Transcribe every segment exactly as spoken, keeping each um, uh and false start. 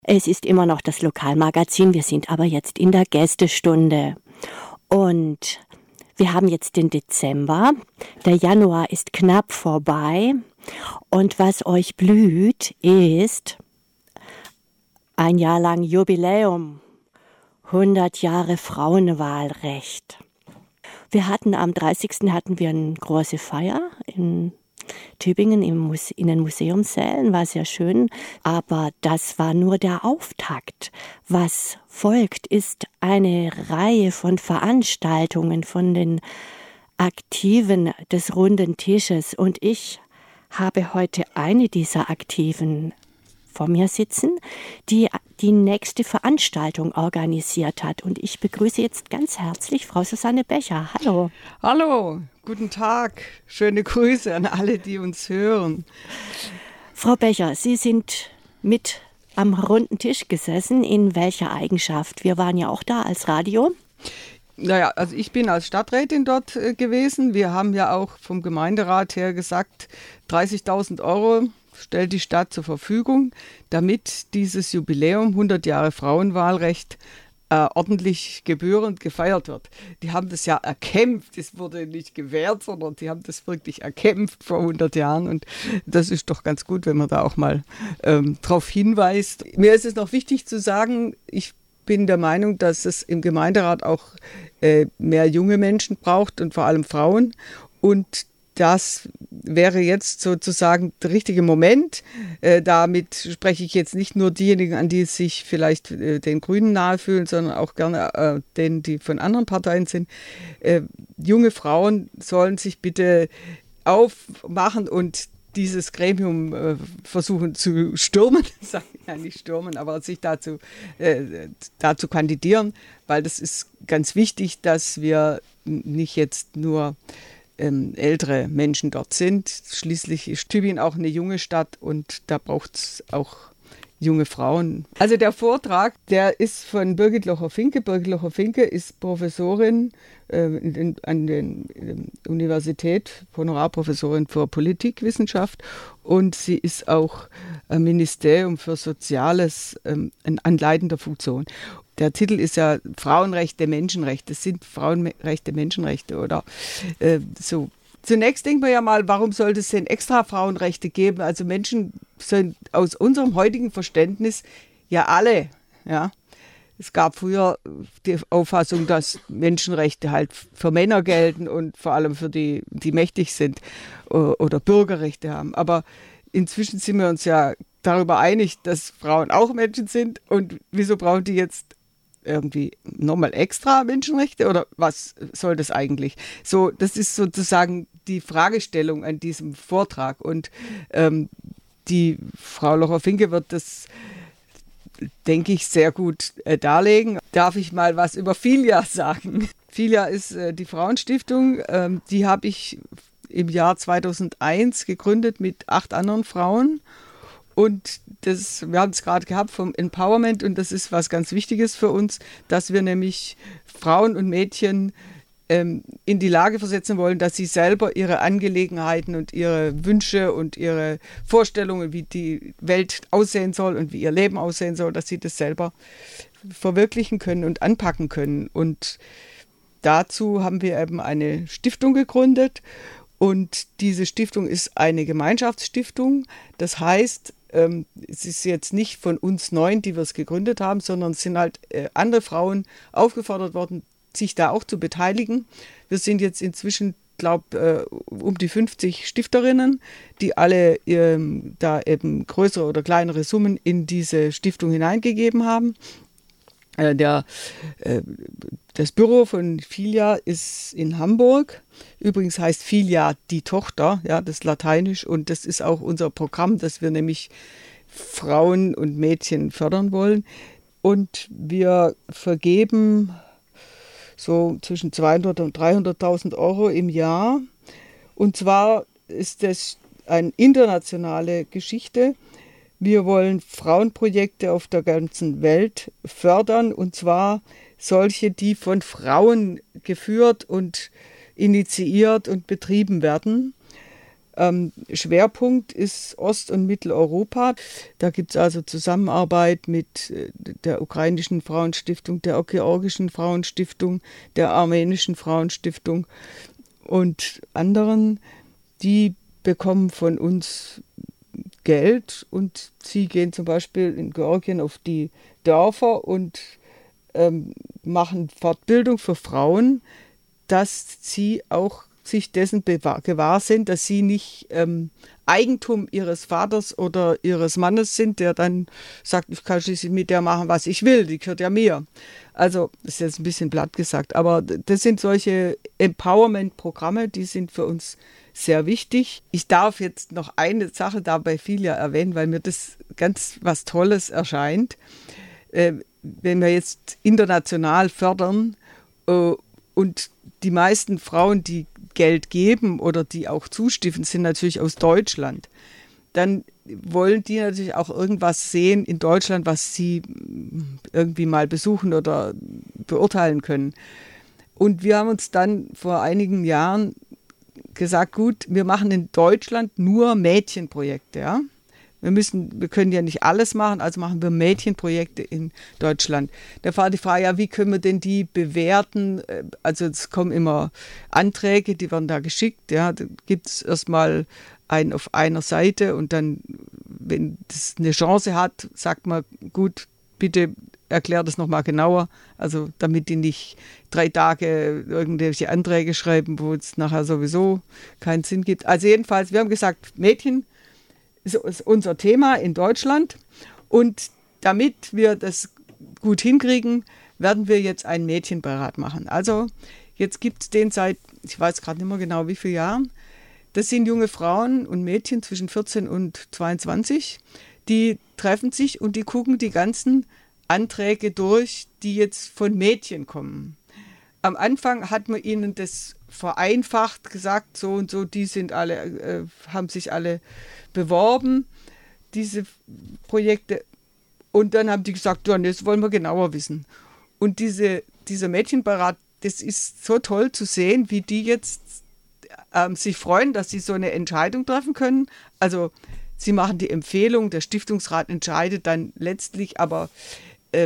Es ist immer noch das Lokalmagazin, wir sind aber jetzt in der Gästestunde. Und wir haben jetzt den Dezember, der Januar ist knapp vorbei. Und was euch blüht, ist ein Jahr lang Jubiläum, hundert Jahre Frauenwahlrecht. Wir hatten am dreißigsten hatten wir eine große Feier in Tübingen im Muse- in den Museumssälen, war sehr schön, aber das war nur der Auftakt. Was folgt, ist eine Reihe von Veranstaltungen von den Aktiven des runden Tisches und ich habe heute eine dieser Aktiven vor mir sitzen, die die nächste Veranstaltung organisiert hat. Und ich begrüße jetzt ganz herzlich Frau Susanne Becher. Hallo. Hallo, guten Tag. Schöne Grüße an alle, die uns hören. Frau Becher, Sie sind mit am runden Tisch gesessen. In welcher Eigenschaft? Wir waren ja auch da als Radio. Naja, also ich bin als Stadträtin dort äh, gewesen. Wir haben ja auch vom Gemeinderat her gesagt, dreißigtausend Euro stellt die Stadt zur Verfügung, damit dieses Jubiläum hundert Jahre Frauenwahlrecht äh, ordentlich gebührend gefeiert wird. Die haben das ja erkämpft, es wurde nicht gewährt, sondern die haben das wirklich erkämpft vor hundert Jahren und das ist doch ganz gut, wenn man da auch mal ähm, drauf hinweist. Mir ist es noch wichtig zu sagen, ich bin der Meinung, dass es im Gemeinderat auch äh, mehr junge Menschen braucht und vor allem Frauen und das wäre jetzt sozusagen der richtige Moment. Äh, damit spreche ich jetzt nicht nur diejenigen an, die sich vielleicht äh, den Grünen nahe fühlen, sondern auch gerne äh, denen, die von anderen Parteien sind. Äh, junge Frauen sollen sich bitte aufmachen und dieses Gremium äh, versuchen zu stürmen, sage ich ja nicht stürmen, aber sich dazu, äh, dazu kandidieren, weil das ist ganz wichtig, dass wir nicht jetzt nur Ähm, ältere Menschen dort sind. Schließlich ist Tübingen auch eine junge Stadt und da braucht es auch junge Frauen. Also der Vortrag, der ist von Birgit Locher-Finke. Birgit Locher-Finke ist Professorin äh, in, in, an der Universität, Honorarprofessorin für Politikwissenschaft und sie ist auch im Ministerium für Soziales ähm, in anleitender Funktion. Der Titel ist ja Frauenrechte, Menschenrechte. Das sind Frauenrechte, Menschenrechte, oder? Äh, so. Zunächst denken wir ja mal, warum sollte es denn extra Frauenrechte geben? Also Menschen sind aus unserem heutigen Verständnis ja alle. Ja? Es gab früher die Auffassung, dass Menschenrechte halt für Männer gelten und vor allem für die, die mächtig sind oder Bürgerrechte haben. Aber inzwischen sind wir uns ja darüber einig, dass Frauen auch Menschen sind. Und wieso brauchen die jetzt irgendwie nochmal extra Menschenrechte oder was soll das eigentlich? So, das ist sozusagen die Fragestellung an diesem Vortrag und ähm, die Frau Locher-Finke wird das, denke ich, sehr gut äh, darlegen. Darf ich mal was über Filia sagen? Filia ist äh, die Frauenstiftung, ähm, die habe ich im Jahr zweitausendeins gegründet mit acht anderen Frauen. Und das, wir haben es gerade gehabt vom Empowerment und das ist was ganz Wichtiges für uns, dass wir nämlich Frauen und Mädchen ähm, in die Lage versetzen wollen, dass sie selber ihre Angelegenheiten und ihre Wünsche und ihre Vorstellungen, wie die Welt aussehen soll und wie ihr Leben aussehen soll, dass sie das selber verwirklichen können und anpacken können. Und dazu haben wir eben eine Stiftung gegründet und diese Stiftung ist eine Gemeinschaftsstiftung. Das heißt, es ist jetzt nicht von uns neun, die wir es gegründet haben, sondern es sind halt äh, andere Frauen aufgefordert worden, sich da auch zu beteiligen. Wir sind jetzt inzwischen, glaube äh, um die fünfzig Stifterinnen, die alle ähm, da eben größere oder kleinere Summen in diese Stiftung hineingegeben haben. Äh, der, äh, das Büro von Filia ist in Hamburg. Übrigens heißt Filia die Tochter, ja, das ist lateinisch und das ist auch unser Programm, dass wir nämlich Frauen und Mädchen fördern wollen. Und wir vergeben so zwischen zweihundert und dreihunderttausend Euro im Jahr. Und zwar ist das eine internationale Geschichte. Wir wollen Frauenprojekte auf der ganzen Welt fördern und zwar solche, die von Frauen geführt und initiiert und betrieben werden. Ähm, Schwerpunkt ist Ost- und Mitteleuropa. Da gibt es also Zusammenarbeit mit äh, der ukrainischen Frauenstiftung, der georgischen Frauenstiftung, der armenischen Frauenstiftung und anderen. Die bekommen von uns Geld und sie gehen zum Beispiel in Georgien auf die Dörfer und ähm, machen Fortbildung für Frauen, dass sie auch sich dessen gewahr sind, dass sie nicht ähm, Eigentum ihres Vaters oder ihres Mannes sind, der dann sagt, ich kann schließlich mit der machen, was ich will, die gehört ja mir. Also, das ist jetzt ein bisschen platt gesagt, aber das sind solche Empowerment-Programme, die sind für uns sehr wichtig. Ich darf jetzt noch eine Sache dabei Filia erwähnen, weil mir das ganz was Tolles erscheint. Äh, wenn wir jetzt international fördern äh, und die meisten Frauen, die Geld geben oder die auch zustiften, sind natürlich aus Deutschland. Dann wollen die natürlich auch irgendwas sehen in Deutschland, was sie irgendwie mal besuchen oder beurteilen können. Und wir haben uns dann vor einigen Jahren gesagt, gut, wir machen in Deutschland nur Mädchenprojekte, ja. Wir müssen, wir können ja nicht alles machen, also machen wir Mädchenprojekte in Deutschland. Da war die Frage, ja, wie können wir denn die bewerten? Also es kommen immer Anträge, die werden da geschickt. Ja, da gibt es erstmal einen auf einer Seite und dann, wenn das eine Chance hat, sagt man, gut, bitte erklär das nochmal genauer. Also damit die nicht drei Tage irgendwelche Anträge schreiben, wo es nachher sowieso keinen Sinn gibt. Also jedenfalls, wir haben gesagt, Mädchen ist unser Thema in Deutschland und damit wir das gut hinkriegen, werden wir jetzt einen Mädchenbeirat machen. Also jetzt gibt es den seit, ich weiß gerade nicht mehr genau wie viele Jahren, das sind junge Frauen und Mädchen zwischen vierzehn und zweiundzwanzig, die treffen sich und die gucken die ganzen Anträge durch, die jetzt von Mädchen kommen. Am Anfang hat man ihnen das vereinfacht gesagt, so und so, die sind alle, äh, haben sich alle beworben, diese Projekte. Und dann haben die gesagt, ja, das wollen wir genauer wissen. Und diese, dieser Mädchenbeirat, das ist so toll zu sehen, wie die jetzt ähm, sich freuen, dass sie so eine Entscheidung treffen können. Also sie machen die Empfehlung, der Stiftungsrat entscheidet dann letztlich, aber äh,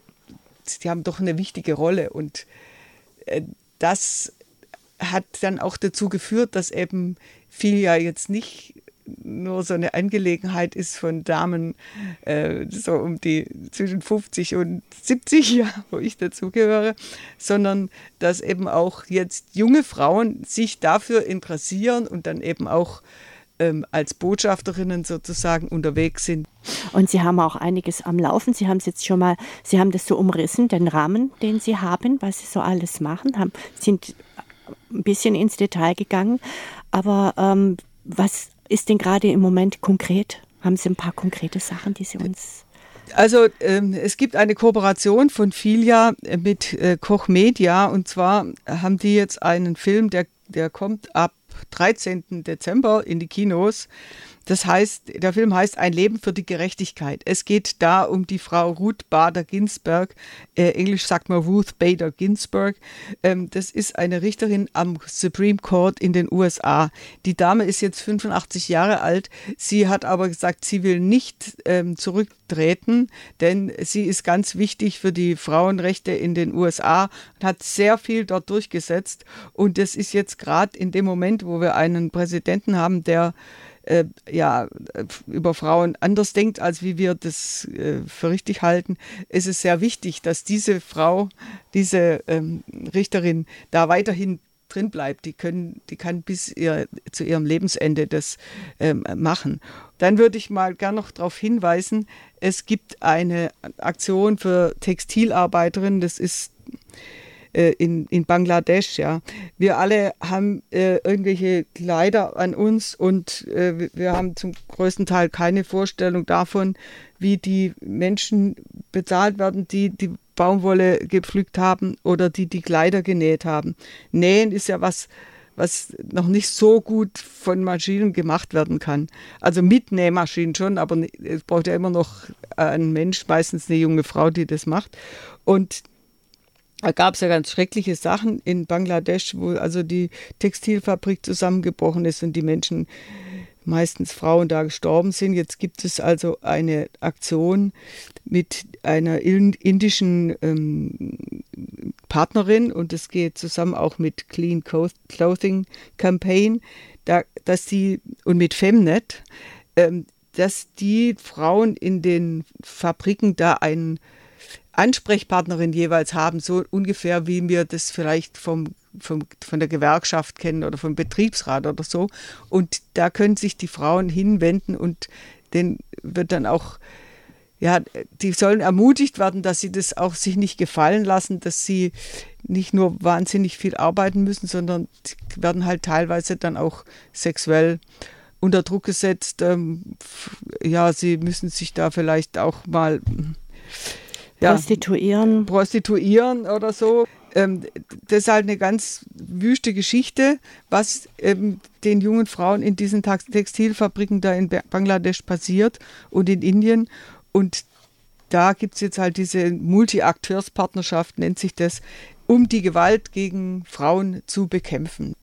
sie haben doch eine wichtige Rolle. Und äh, das hat dann auch dazu geführt, dass eben Filia jetzt nicht nur so eine Angelegenheit ist von Damen äh, so um die zwischen fünfzig und siebzig, ja, wo ich dazugehöre, sondern dass eben auch jetzt junge Frauen sich dafür interessieren und dann eben auch ähm, als Botschafterinnen sozusagen unterwegs sind. Und Sie haben auch einiges am Laufen. Sie haben es jetzt schon mal, Sie haben das so umrissen, den Rahmen, den Sie haben, was Sie so alles machen, haben, sind ein bisschen ins Detail gegangen. Aber ähm, was ist denn gerade im Moment konkret? Haben Sie ein paar konkrete Sachen, die Sie uns... Also ähm, es gibt eine Kooperation von Filia mit äh, Koch Media und zwar haben die jetzt einen Film, der, der kommt ab dreizehnten Dezember in die Kinos. Das heißt, der Film heißt Ein Leben für die Gerechtigkeit. Es geht da um die Frau Ruth Bader Ginsburg. Äh, Englisch sagt man Ruth Bader Ginsburg. Ähm, das ist eine Richterin am Supreme Court in den U S A. Die Dame ist jetzt fünfundachtzig Jahre alt. Sie hat aber gesagt, sie will nicht ähm, zurücktreten, denn sie ist ganz wichtig für die Frauenrechte in den U S A und hat sehr viel dort durchgesetzt. Und das ist jetzt gerade in dem Moment, wo wir einen Präsidenten haben, der Äh, ja, über Frauen anders denkt, als wie wir das äh, für richtig halten, ist es sehr wichtig, dass diese Frau, diese ähm, Richterin da weiterhin drin bleibt. Die, können, die kann bis ihr, zu ihrem Lebensende das ähm, machen. Dann würde ich mal gerne noch darauf hinweisen, es gibt eine Aktion für Textilarbeiterinnen, das ist In, in Bangladesch, ja. Wir alle haben äh, irgendwelche Kleider an uns und äh, wir haben zum größten Teil keine Vorstellung davon, wie die Menschen bezahlt werden, die die Baumwolle gepflückt haben oder die die Kleider genäht haben. Nähen ist ja was, was noch nicht so gut von Maschinen gemacht werden kann. Also mit Nähmaschinen schon, aber es braucht ja immer noch ein Mensch, meistens eine junge Frau, die das macht. Und Da gab es ja ganz schreckliche Sachen in Bangladesch, wo also die Textilfabrik zusammengebrochen ist und die Menschen, meistens Frauen, da gestorben sind. Jetzt gibt es also eine Aktion mit einer indischen ähm, Partnerin und es geht zusammen auch mit Clean Clothing Campaign, da, dass die, und mit Femnet, ähm, dass die Frauen in den Fabriken da einen Ansprechpartnerin jeweils haben, so ungefähr wie wir das vielleicht vom, vom, von der Gewerkschaft kennen oder vom Betriebsrat oder so. Und da können sich die Frauen hinwenden und denen wird dann auch, ja, die sollen ermutigt werden, dass sie das auch sich nicht gefallen lassen, dass sie nicht nur wahnsinnig viel arbeiten müssen, sondern die werden halt teilweise dann auch sexuell unter Druck gesetzt. Ähm, ja, sie müssen sich da vielleicht auch mal Ja, prostituieren. prostituieren oder so. Ähm, das ist halt eine ganz wüste Geschichte, was ähm, den jungen Frauen in diesen Textilfabriken da in Bangladesch passiert und in Indien. Und da gibt es jetzt halt diese Multi-Akteurspartnerschaft, nennt sich das, um die Gewalt gegen Frauen zu bekämpfen.